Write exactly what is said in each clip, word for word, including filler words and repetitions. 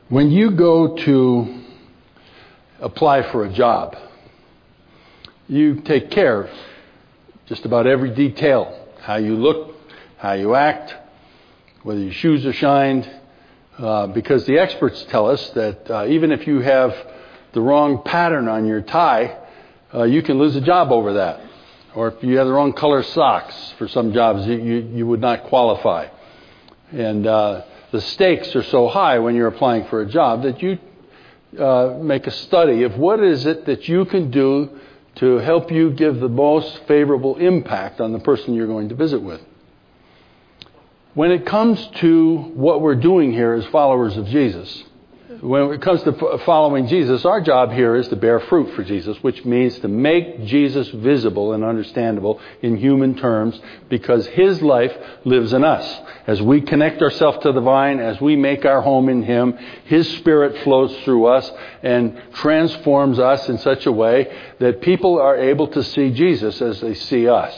When you go to apply for a job, you take care of just about every detail. How you look, how you act, whether your shoes are shined. Uh, because the experts tell us that uh, even if you have the wrong pattern on your tie, uh, you can lose a job over that. Or if you have the wrong color socks for some jobs, you, you, you would not qualify. And uh, the stakes are so high when you're applying for a job that you uh, make a study of what is it that you can do to help you give the most favorable impact on the person you're going to visit with. When it comes to what we're doing here as followers of Jesus, when it comes to following Jesus, our job here is to bear fruit for Jesus, which means to make Jesus visible and understandable in human terms, because His life lives in us. As we connect ourselves to the vine, as we make our home in Him, His Spirit flows through us and transforms us in such a way that people are able to see Jesus as they see us.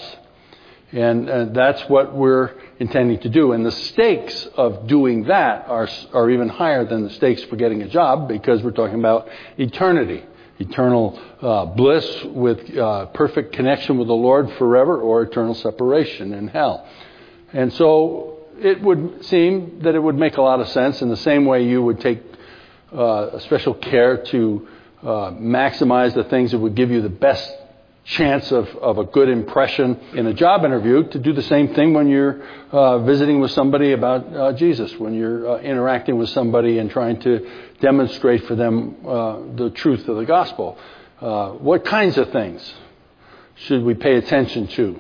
And uh, that's what we're intending to do. And the stakes of doing that are are even higher than the stakes for getting a job, because we're talking about eternity, eternal uh, bliss with uh, perfect connection with the Lord forever, or eternal separation in hell. And so it would seem that it would make a lot of sense, in the same way you would take uh, a special care to uh, maximize the things that would give you the best chance of, of a good impression in a job interview, to do the same thing when you're uh, visiting with somebody about uh, Jesus, when you're uh, interacting with somebody and trying to demonstrate for them uh, the truth of the gospel. Uh, what kinds of things should we pay attention to?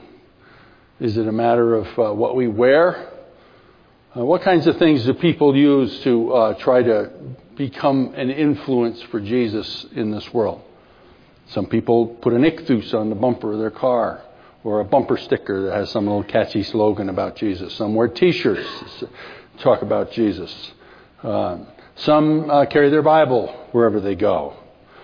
Is it a matter of uh, what we wear? Uh, what kinds of things do people use to uh, try to become an influence for Jesus in this world? Some people put an ichthus on the bumper of their car, or a bumper sticker that has some little catchy slogan about Jesus. Some wear T-shirts that talk about Jesus. Um, some uh, carry their Bible wherever they go.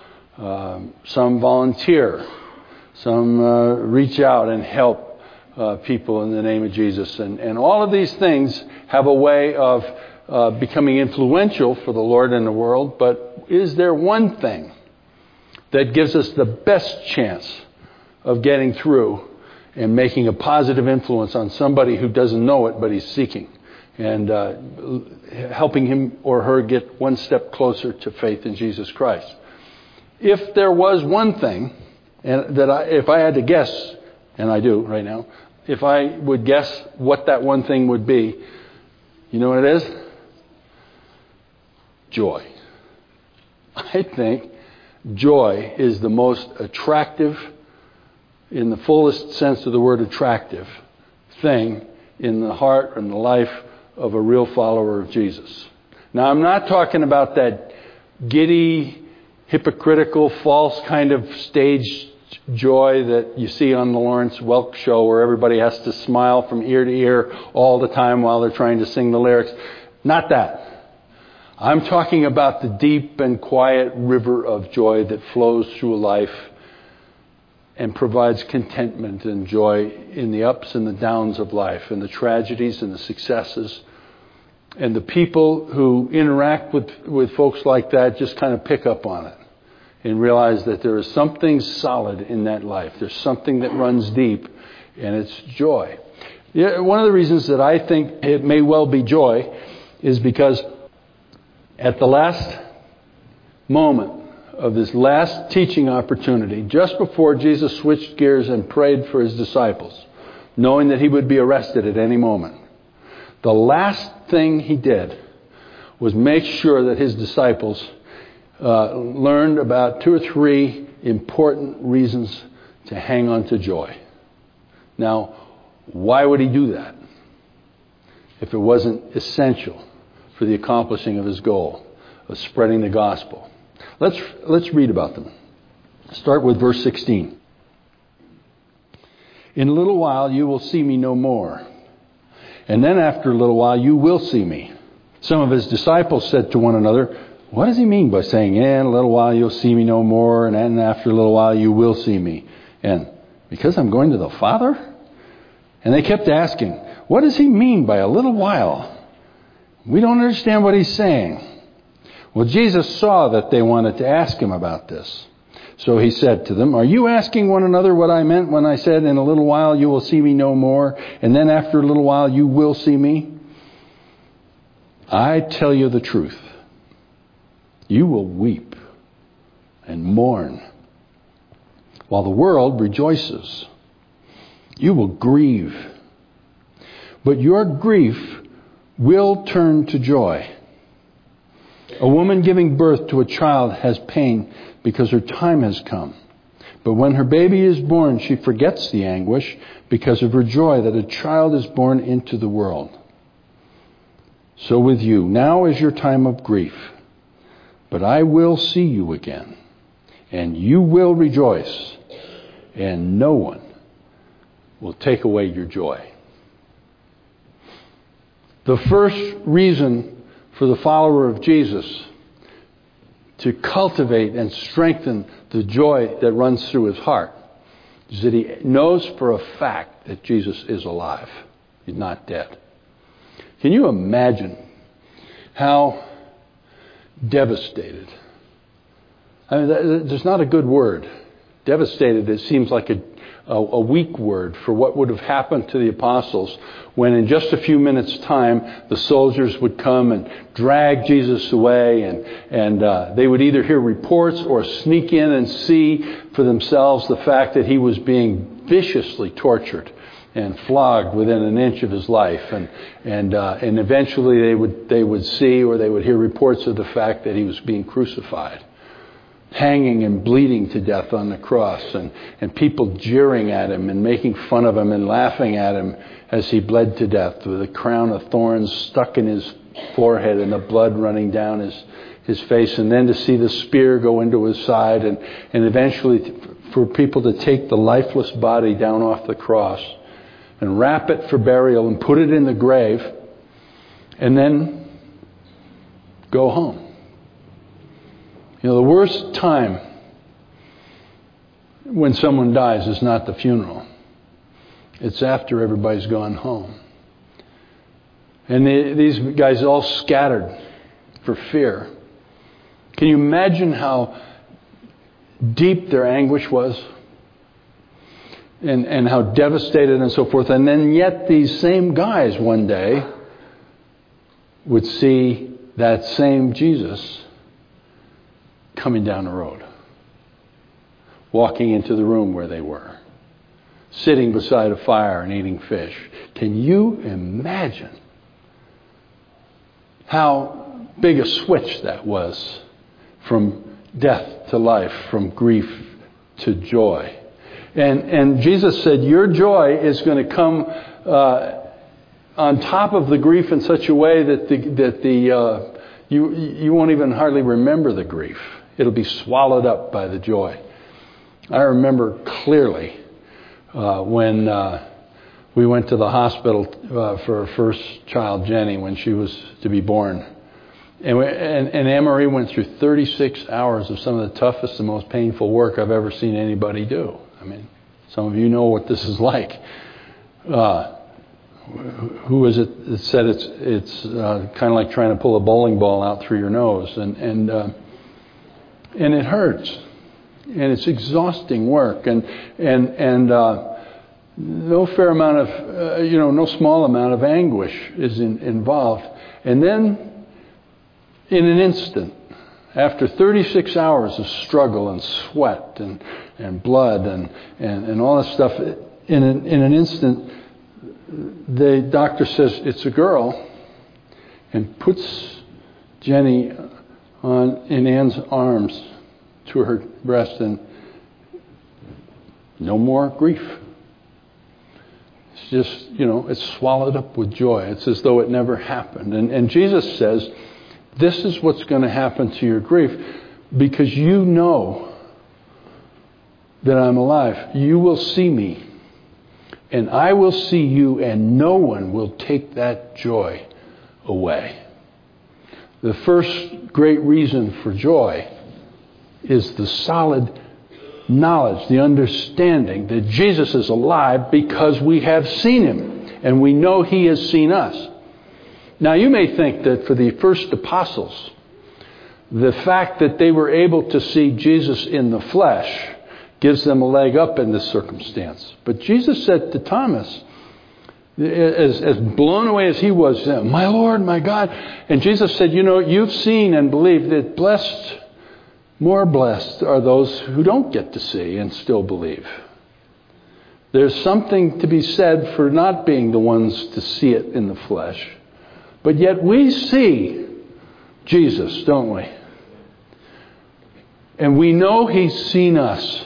Um, some volunteer. Some uh, reach out and help uh, people in the name of Jesus. And, and all of these things have a way of uh, becoming influential for the Lord in the world. But is there one thing that gives us the best chance of getting through and making a positive influence on somebody who doesn't know it, but he's seeking, and uh, helping him or her get one step closer to faith in Jesus Christ? If there was one thing, and that I, if I had to guess, and I do right now, if I would guess what that one thing would be, you know what it is? Joy. I think joy is the most attractive, in the fullest sense of the word attractive, thing in the heart and the life of a real follower of Jesus. Now, I'm not talking about that giddy, hypocritical, false kind of stage joy that you see on the Lawrence Welk show, where everybody has to smile from ear to ear all the time while they're trying to sing the lyrics. Not that. I'm talking about the deep and quiet river of joy that flows through life and provides contentment and joy in the ups and the downs of life, and the tragedies and the successes. And the people who interact with, with folks like that just kind of pick up on it and realize that there is something solid in that life. There's something that runs deep, and it's joy. Yeah, one of the reasons that I think it may well be joy is because at the last moment of this last teaching opportunity, just before Jesus switched gears and prayed for His disciples, knowing that He would be arrested at any moment, the last thing He did was make sure that His disciples uh, learned about two or three important reasons to hang on to joy. Now, why would He do that if it wasn't essential for the accomplishing of His goal of spreading the gospel? Let's let's read about them. Start with verse sixteen. In a little while you will see me no more, and then after a little while you will see me. Some of His disciples said to one another, what does He mean by saying, in a little while you'll see me no more, and then after a little while you will see me? And because I'm going to the Father? And they kept asking, what does He mean by a little while? We don't understand what He's saying. Well, Jesus saw that they wanted to ask him about this. So he said to them, "Are you asking one another what I meant when I said, 'In a little while you will see me no more, and then after a little while you will see me'? I tell you the truth. You will weep and mourn, while the world rejoices. You will grieve, but your grief will turn to joy. A woman giving birth to a child has pain because her time has come. But when her baby is born, she forgets the anguish because of her joy that a child is born into the world. So with you, now is your time of grief. But I will see you again, and you will rejoice, and no one will take away your joy." The first reason for the follower of Jesus to cultivate and strengthen the joy that runs through his heart is that he knows for a fact that Jesus is alive. He's not dead. Can you imagine how devastated? I mean, there's not a good word. Devastated, it seems like a, a, a weak word for what would have happened to the apostles when in just a few minutes' time the soldiers would come and drag Jesus away, and, and uh, they would either hear reports or sneak in and see for themselves the fact that he was being viciously tortured and flogged within an inch of his life, and and uh, and eventually they would they would see or they would hear reports of the fact that he was being crucified, hanging and bleeding to death on the cross, and, and people jeering at him and making fun of him and laughing at him as he bled to death with a crown of thorns stuck in his forehead and the blood running down his his face, and then to see the spear go into his side, and, and eventually for people to take the lifeless body down off the cross and wrap it for burial and put it in the grave and then go home. You know, the worst time when someone dies is not the funeral. It's after everybody's gone home. And they, these guys all scattered for fear. Can you imagine how deep their anguish was? And, and how devastated and so forth. And then yet these same guys one day would see that same Jesus coming down the road, walking into the room where they were, sitting beside a fire and eating fish. Can you imagine how big a switch that was from death to life, from grief to joy? And and Jesus said, your joy is going to come uh, on top of the grief in such a way that the that the uh, you you won't even hardly remember the grief. It'll be swallowed up by the joy. I remember clearly uh, when uh, we went to the hospital uh, for our first child, Jenny, when she was to be born. And, we, and, and Anne-Marie went through thirty-six hours of some of the toughest and most painful work I've ever seen anybody do. I mean, some of you know what this is like. Uh, who is it that said it's it's uh, kind of like trying to pull a bowling ball out through your nose, and and uh, and it hurts, and it's exhausting work, and and and uh, no fair amount of uh, you know no small amount of anguish is in, involved, and then in an instant, after thirty-six hours of struggle and sweat and, and blood and, and, and all that stuff, in an, in an instant, the doctor says, it's a girl, and puts Jenny on in Anne's arms to her breast, and no more grief. It's just, you know, it's swallowed up with joy. It's as though it never happened. And, and Jesus says, this is what's going to happen to your grief because you know that I'm alive. You will see me, and I will see you, and no one will take that joy away. The first great reason for joy is the solid knowledge, the understanding that Jesus is alive because we have seen him, and we know he has seen us. Now, you may think that for the first apostles, the fact that they were able to see Jesus in the flesh gives them a leg up in this circumstance. But Jesus said to Thomas, as, as blown away as he was, my Lord, my God. And Jesus said, you know, you've seen and believed that blessed, more blessed are those who don't get to see and still believe. There's something to be said for not being the ones to see it in the flesh. But yet we see Jesus, don't we? And we know He's seen us.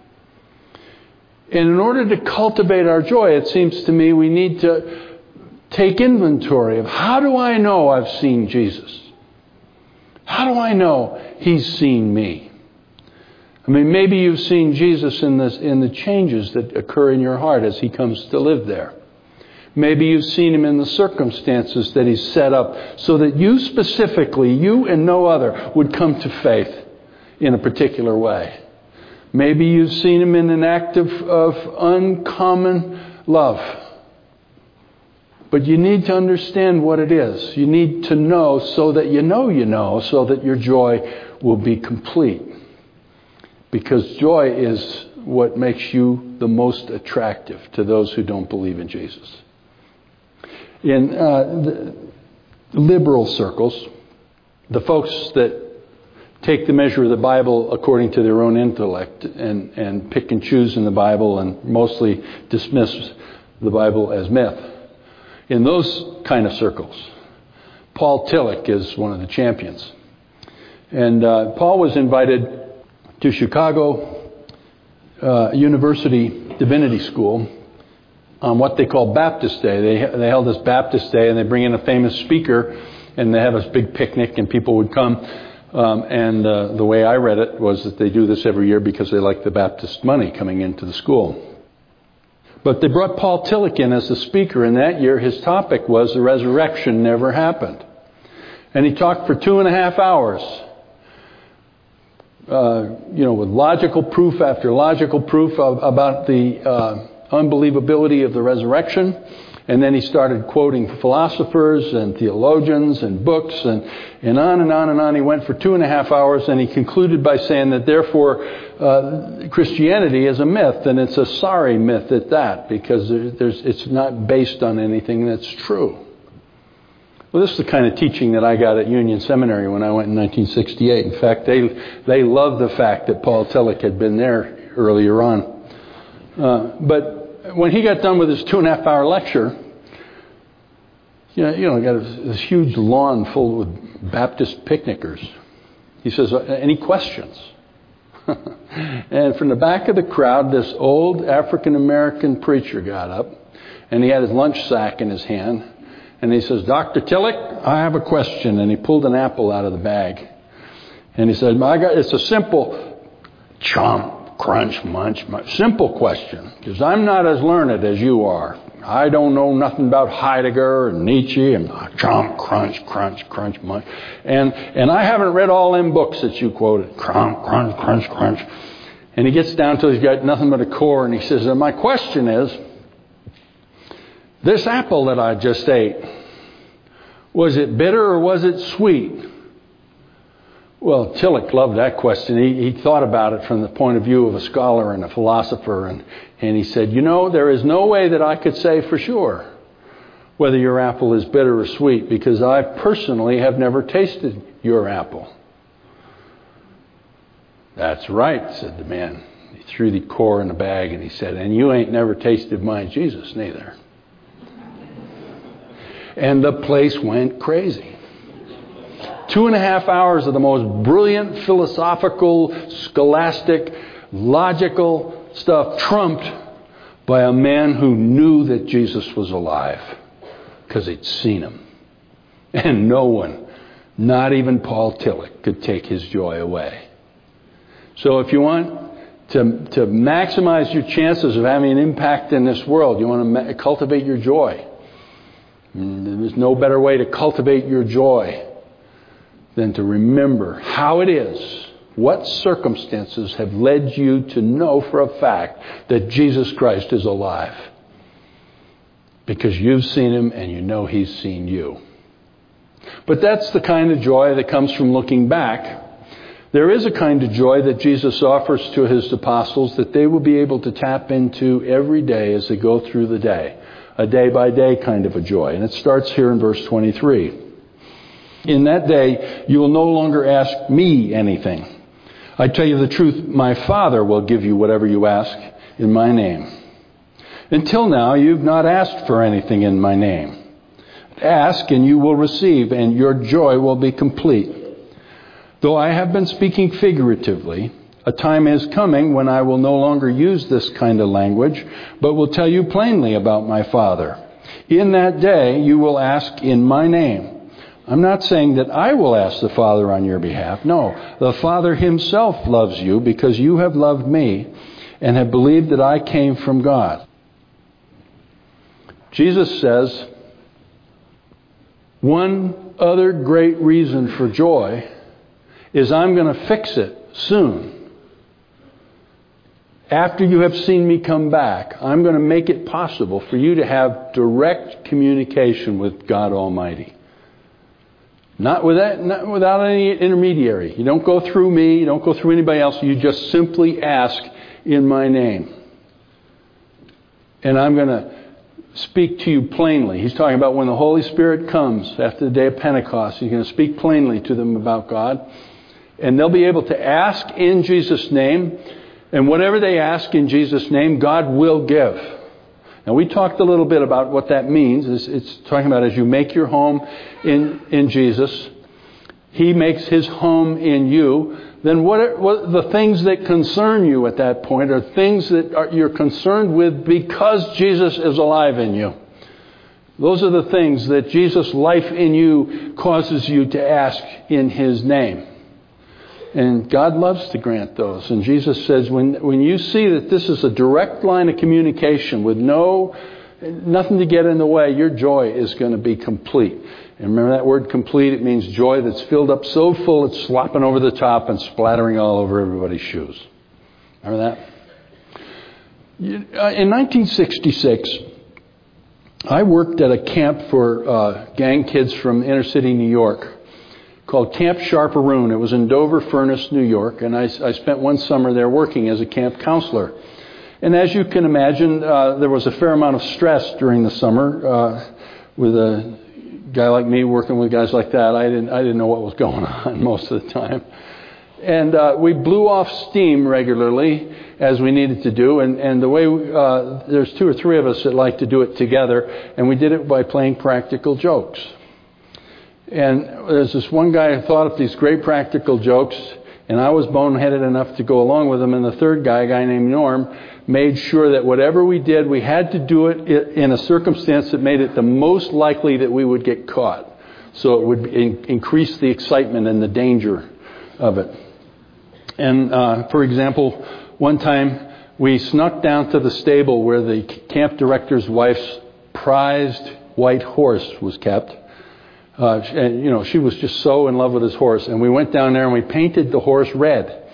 And in order to cultivate our joy, it seems to me we need to take inventory of how do I know I've seen Jesus? How do I know He's seen me? I mean, maybe you've seen Jesus in, this, in the changes that occur in your heart as He comes to live there. Maybe you've seen Him in the circumstances that He's set up so that you specifically, you and no other, would come to faith in a particular way. Maybe you've seen Him in an act of, of uncommon love. But you need to understand what it is. You need to know so that you know you know, so that your joy will be complete. Because joy is what makes you the most attractive to those who don't believe in Jesus. In uh, the liberal circles, the folks that take the measure of the Bible according to their own intellect and, and pick and choose in the Bible and mostly dismiss the Bible as myth. In those kind of circles, Paul Tillich is one of the champions. And uh, Paul was invited to Chicago uh, University Divinity School on what they call Baptist Day. They, they held this Baptist Day, and they bring in a famous speaker, and they have this big picnic, and people would come. Um, and uh, the way I read it was that they do this every year because they like the Baptist money coming into the school. But they brought Paul Tillich in as the speaker, and that year his topic was the resurrection never happened. And he talked for two and a half hours, uh, you know, with logical proof after logical proof of, about the uh, unbelievability of the resurrection. And then he started quoting philosophers and theologians and books and, and on and on and on. He went for two and a half hours, and he concluded by saying that therefore uh, Christianity is a myth, and it's a sorry myth at that, because there, there's, it's not based on anything that's true. Well, this is the kind of teaching that I got at Union Seminary when I went in nineteen sixty-eight. In fact, they they loved the fact that Paul Tillich had been there earlier on. Uh, but when he got done with his two and a half hour lecture, you know, you know, got this huge lawn full of Baptist picnickers. He says, "Any questions?" And from the back of the crowd, this old African American preacher got up, and he had his lunch sack in his hand, and he says, "Doctor Tillich, I have a question." And he pulled an apple out of the bag, and he said, "My God, it's a simple chomp, crunch, munch, munch simple question, because I'm not as learned as you are. I don't know nothing about Heidegger and Nietzsche and chomp, crunch, crunch, crunch, munch. And and I haven't read all them books that you quoted. Crunch, crunch, crunch, crunch." And he gets down till he's got nothing but a core, and he says, "And my question is, this apple that I just ate, was it bitter or was it sweet?" Well, Tillich loved that question. He, he thought about it from the point of view of a scholar and a philosopher. And, and he said, "You know, there is no way that I could say for sure whether your apple is bitter or sweet, because I personally have never tasted your apple." "That's right," said the man. He threw the core in the bag, and he said, "And you ain't never tasted my Jesus neither." And the place went crazy. Two and a half hours of the most brilliant, philosophical, scholastic, logical stuff trumped by a man who knew that Jesus was alive because he'd seen him. And no one, not even Paul Tillich, could take his joy away. So if you want to, to maximize your chances of having an impact in this world, you want to ma- cultivate your joy. There's no better way to cultivate your joy than to remember how it is, what circumstances have led you to know for a fact that Jesus Christ is alive. Because you've seen him and you know he's seen you. But that's the kind of joy that comes from looking back. There is a kind of joy that Jesus offers to his apostles that they will be able to tap into every day as they go through the day. A day-by-day kind of a joy. And it starts here in verse twenty-three. In that day, you will no longer ask me anything. I tell you the truth, my Father will give you whatever you ask in my name. Until now, you've not asked for anything in my name. Ask and you will receive, and your joy will be complete. Though I have been speaking figuratively, a time is coming when I will no longer use this kind of language, but will tell you plainly about my Father. In that day, you will ask in my name. I'm not saying that I will ask the Father on your behalf. No, the Father himself loves you because you have loved me and have believed that I came from God. Jesus says, one other great reason for joy is I'm going to fix it soon. After you have seen me come back, I'm going to make it possible for you to have direct communication with God Almighty. Not without, not without any intermediary. You don't go through me. You don't go through anybody else. You just simply ask in my name. And I'm going to speak to you plainly. He's talking about when the Holy Spirit comes after the day of Pentecost. He's going to speak plainly to them about God. And they'll be able to ask in Jesus' name. And whatever they ask in Jesus' name, God will give. Now, we talked a little bit about what that means. It's, it's talking about as you make your home in, in Jesus, he makes his home in you. Then what, are, what the things that concern you at that point are things that are, you're concerned with because Jesus is alive in you. Those are the things that Jesus' life in you causes you to ask in his name. And God loves to grant those. And Jesus says, when when you see that this is a direct line of communication with no, nothing to get in the way, your joy is going to be complete. And remember that word complete, it means joy that's filled up so full it's slopping over the top and splattering all over everybody's shoes. Remember that? In nineteen sixty-six, I worked at a camp for uh, gang kids from inner city New York, called Camp Sharperoon. It was in Dover Furnace, New York, and I, I spent one summer there working as a camp counselor. And as you can imagine, uh, there was a fair amount of stress during the summer uh, with a guy like me working with guys like that. I didn't I didn't know what was going on most of the time. And uh, we blew off steam regularly as we needed to do. And, and the way we, uh, there's two or three of us that like to do it together, and we did it by playing practical jokes. And there's this one guy who thought up these great practical jokes, and I was boneheaded enough to go along with him. And the third guy, a guy named Norm, made sure that whatever we did, we had to do it in a circumstance that made it the most likely that we would get caught. So it would in- increase the excitement and the danger of it. And uh, for example, one time we snuck down to the stable where the camp director's wife's prized white horse was kept. Uh, and, you know, she was just so in love with his horse. And we went down there and we painted the horse red.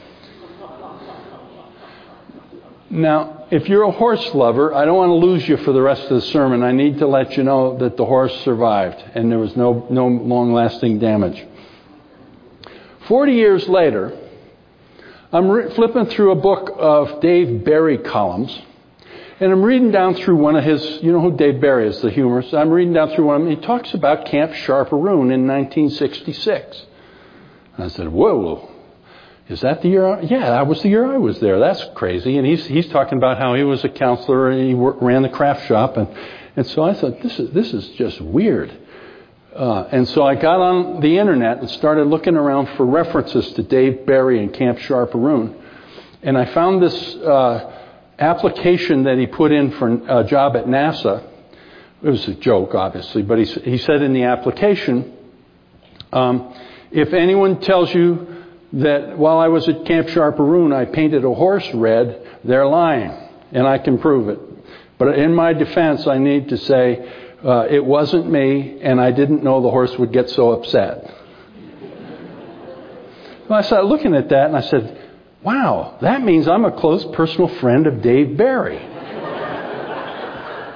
Now, if you're a horse lover, I don't want to lose you for the rest of the sermon. I need to let you know that the horse survived and there was no, no long-lasting damage. Forty years later, I'm re- flipping through a book of Dave Barry columns. And I'm reading down through one of his, you know who Dave Barry is, the humorist. I'm reading down through one of them. He talks about Camp Sharperoon in nineteen sixty-six. And I said, whoa, is that the year? I, yeah, that was the year I was there. That's crazy. And he's he's talking about how he was a counselor and he worked, ran the craft shop. And, and so I thought, this is, this is just weird. Uh, and so I got on the internet and started looking around for references to Dave Barry and Camp Sharperoon. And I found this Uh, application that he put in for a job at NASA. It was a joke, obviously, but he, he said in the application, um, if anyone tells you that while I was at Camp Sharperoon I painted a horse red, they're lying, and I can prove it. But in my defense, I need to say uh, it wasn't me, and I didn't know the horse would get so upset. Well, I started looking at that, and I said, wow, that means I'm a close personal friend of Dave Barry.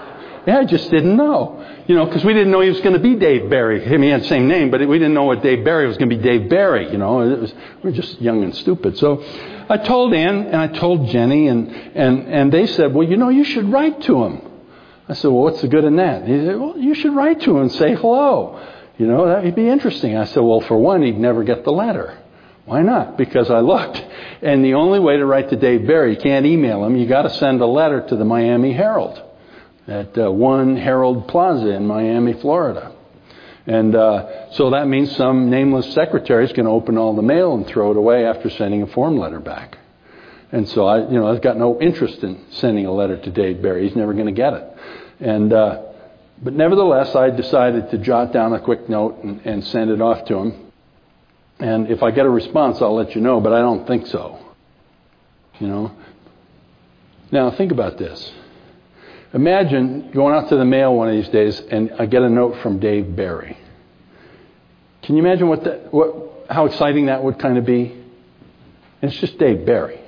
Yeah, I just didn't know. You know, because we didn't know he was going to be Dave Barry. I mean, he had the same name, but we didn't know what Dave Barry was going to be Dave Barry. You know, it was, we were just young and stupid. So I told Ann and I told Jenny, and, and, and they said, well, you know, you should write to him. I said, well, what's the good in that? He said, well, you should write to him and say hello. You know, that would be interesting. I said, well, for one, he'd never get the letter. Why not? Because I looked. And the only way to write to Dave Barry, you can't email him. You got to send a letter to the Miami Herald at uh, One Herald Plaza in Miami, Florida. And uh, so that means some nameless secretary is going to open all the mail and throw it away after sending a form letter back. And so I, you know, I've got no interest in sending a letter to Dave Barry. He's never going to get it. And uh, but nevertheless, I decided to jot down a quick note and, and send it off to him. And if I get a response, I'll let you know, but I don't think so. You know? Now, think about this. Imagine going out to the mail one of these days and I get a note from Dave Barry. Can you imagine what that, what, how exciting that would kind of be? It's just Dave Barry.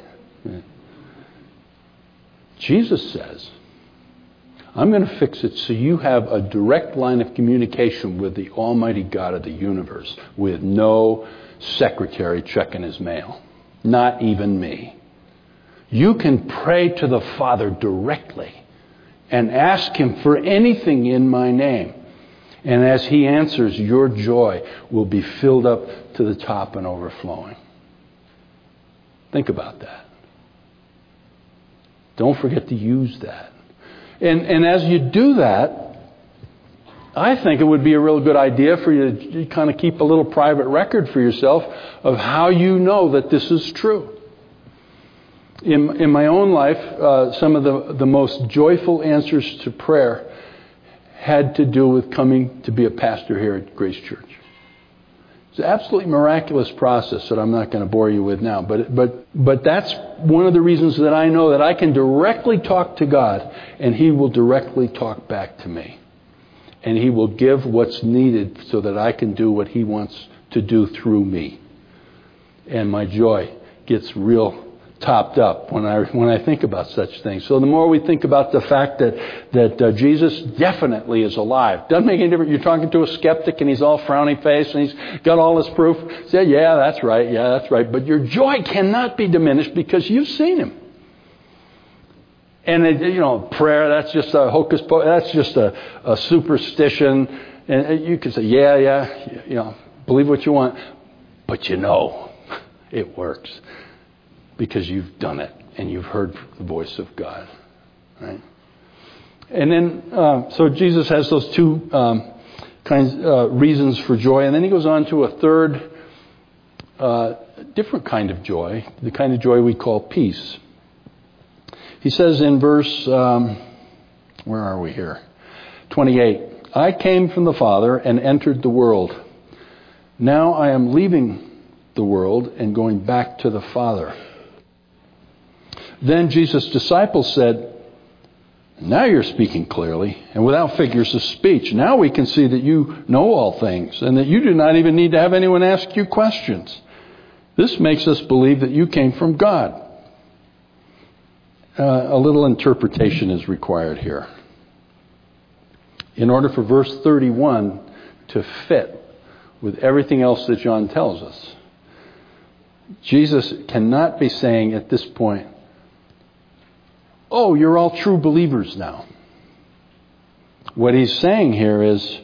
Jesus says, I'm going to fix it so you have a direct line of communication with the Almighty God of the universe with no secretary checking his mail. Not even me. You can pray to the Father directly and ask him for anything in my name. And as he answers, your joy will be filled up to the top and overflowing. Think about that. Don't forget to use that. And, and as you do that, I think it would be a real good idea for you to kind of keep a little private record for yourself of how you know that this is true. In, in my own life, uh, some of the, the most joyful answers to prayer had to do with coming to be a pastor here at Grace Church. It's an absolutely miraculous process that I'm not going to bore you with now. But, but, but that's one of the reasons that I know that I can directly talk to God and he will directly talk back to me. And he will give what's needed so that I can do what he wants to do through me. And my joy gets real topped up when I when I think about such things. So the more we think about the fact that that uh, Jesus definitely is alive. Doesn't make any difference. You're talking to a skeptic and he's all frowny face and he's got all his proof. Say, yeah, that's right. Yeah, that's right. But your joy cannot be diminished because you've seen him. And, it, you know, prayer, that's just a hocus pocus. That's just a, a superstition. And you can say, yeah, yeah, you know, believe what you want. But you know, it works. Because you've done it and you've heard the voice of God. Right? And then, uh, so Jesus has those two um, kinds uh, reasons for joy. And then he goes on to a third, uh, different kind of joy, the kind of joy we call peace. He says in verse, um, where are we here? twenty-eight, I came from the Father and entered the world. Now I am leaving the world and going back to the Father. Then Jesus' disciples said, now you're speaking clearly and without figures of speech. Now we can see that you know all things and that you do not even need to have anyone ask you questions. This makes us believe that you came from God. Uh, a little interpretation is required here. In order for verse thirty-one to fit with everything else that John tells us, Jesus cannot be saying at this point, oh, you're all true believers now. What he's saying here is,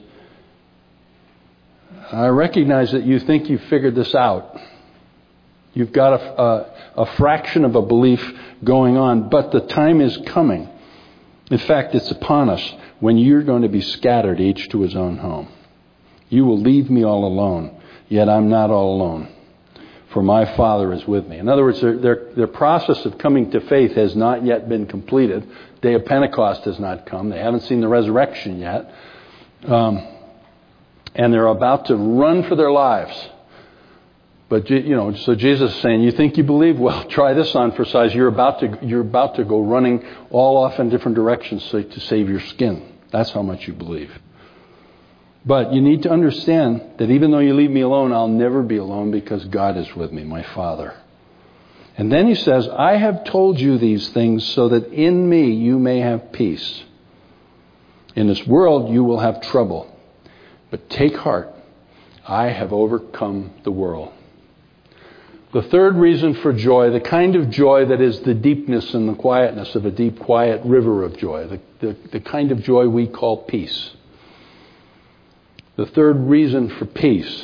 I recognize that you think you've figured this out. You've got a, a, a fraction of a belief going on, but the time is coming. In fact, it's upon us when you're going to be scattered, each to his own home. You will leave me all alone, yet I'm not all alone, for my Father is with me. In other words, their, their, their process of coming to faith has not yet been completed. Day of Pentecost has not come. They haven't seen the resurrection yet. Um, and they're about to run for their lives. But, you know, so Jesus is saying, you think you believe? Well, try this on for size. You're about to, you're about to go running all off in different directions so, to save your skin. That's how much you believe. But you need to understand that even though you leave me alone, I'll never be alone because God is with me, my Father. And then he says, I have told you these things so that in me you may have peace. In this world you will have trouble, but take heart. I have overcome the world. The third reason for joy, the kind of joy that is the deepness and the quietness of a deep, quiet river of joy, the, the, the kind of joy we call peace. The third reason for peace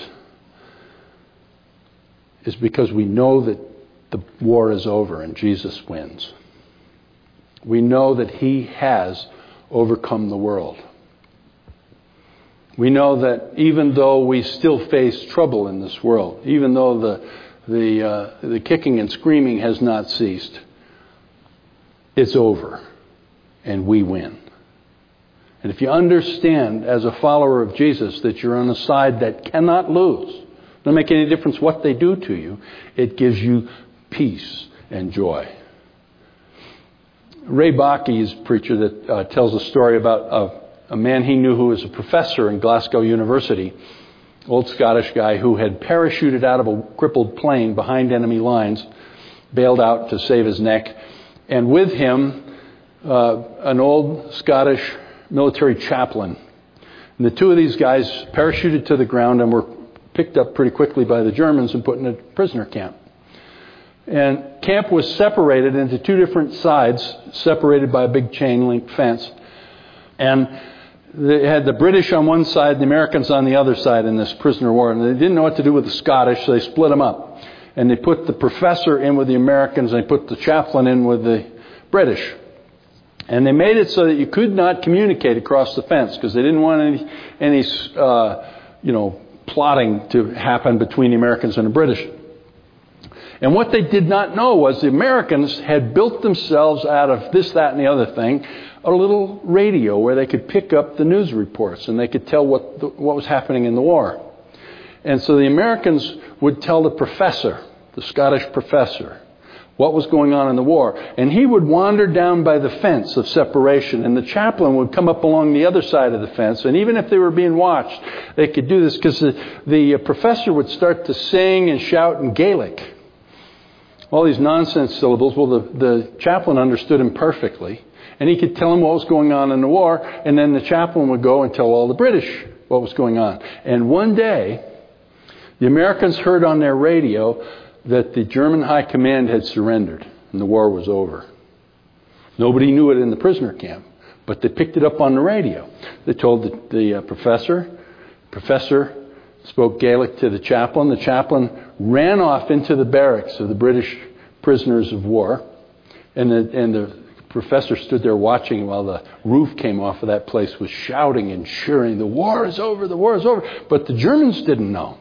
is because we know that the war is over and Jesus wins. We know that He has overcome the world. We know that even though we still face trouble in this world, even though the the uh, the kicking and screaming has not ceased, it's over and we win. And if you understand as a follower of Jesus that you're on a side that cannot lose, doesn't make any difference what they do to you, it gives you peace and joy. Ray Bakke is a preacher that uh, tells a story about a, a man he knew who was a professor in Glasgow University, old Scottish guy who had parachuted out of a crippled plane behind enemy lines, bailed out to save his neck, and with him uh, an old Scottish military chaplain. And the two of these guys parachuted to the ground and were picked up pretty quickly by the Germans and put in a prisoner camp. And camp was separated into two different sides, separated by a big chain link fence. And they had the British on one side, the Americans on the other side in this prisoner war. And they didn't know what to do with the Scottish, so they split them up. And they put the professor in with the Americans, and they put the chaplain in with the British. And they made it so that you could not communicate across the fence, because they didn't want any, any uh, you know, plotting to happen between the Americans and the British. And what they did not know was the Americans had built themselves out of this, that, and the other thing, a little radio where they could pick up the news reports and they could tell what the, what was happening in the war. And so the Americans would tell the professor, the Scottish professor, what was going on in the war. And he would wander down by the fence of separation, and the chaplain would come up along the other side of the fence. And even if they were being watched, they could do this because the, the professor would start to sing and shout in Gaelic. All these nonsense syllables. Well, the, the chaplain understood him perfectly. And he could tell him what was going on in the war. And then the chaplain would go and tell all the British what was going on. And one day, the Americans heard on their radio that the German high command had surrendered and the war was over. Nobody knew it in the prisoner camp, but they picked it up on the radio. They told the, the uh, professor. Professor spoke Gaelic to the chaplain. The chaplain ran off into the barracks of the British prisoners of war. And the, and the professor stood there watching while the roof came off of that place, was shouting and cheering, "The war is over, the war is over." But the Germans didn't know.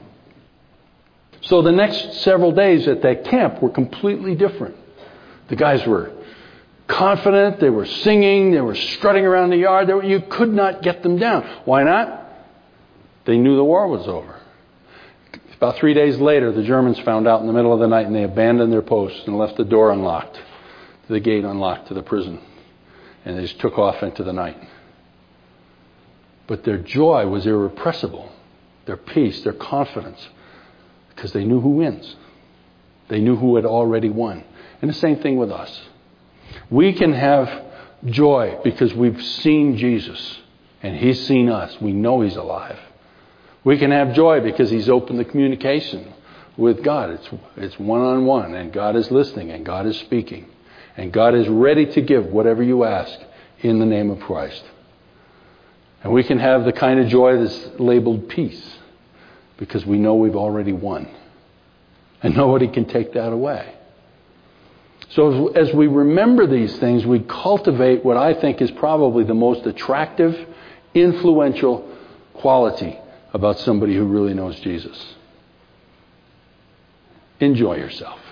So the next several days at that camp were completely different. The guys were confident, they were singing, they were strutting around the yard. They were, you could not get them down. Why not? They knew the war was over. About three days later, the Germans found out in the middle of the night, and they abandoned their posts and left the door unlocked, the gate unlocked to the prison. And they just took off into the night. But their joy was irrepressible. Their peace, their confidence. Because they knew who wins. They knew who had already won. And the same thing with us. We can have joy because we've seen Jesus. And He's seen us. We know He's alive. We can have joy because He's opened the communication with God. It's, it's one-on-one. And God is listening. And God is speaking. And God is ready to give whatever you ask in the name of Christ. And we can have the kind of joy that's labeled peace. Because we know we've already won. And nobody can take that away. So as, as we remember these things, we cultivate what I think is probably the most attractive, influential quality about somebody who really knows Jesus. Enjoy yourself.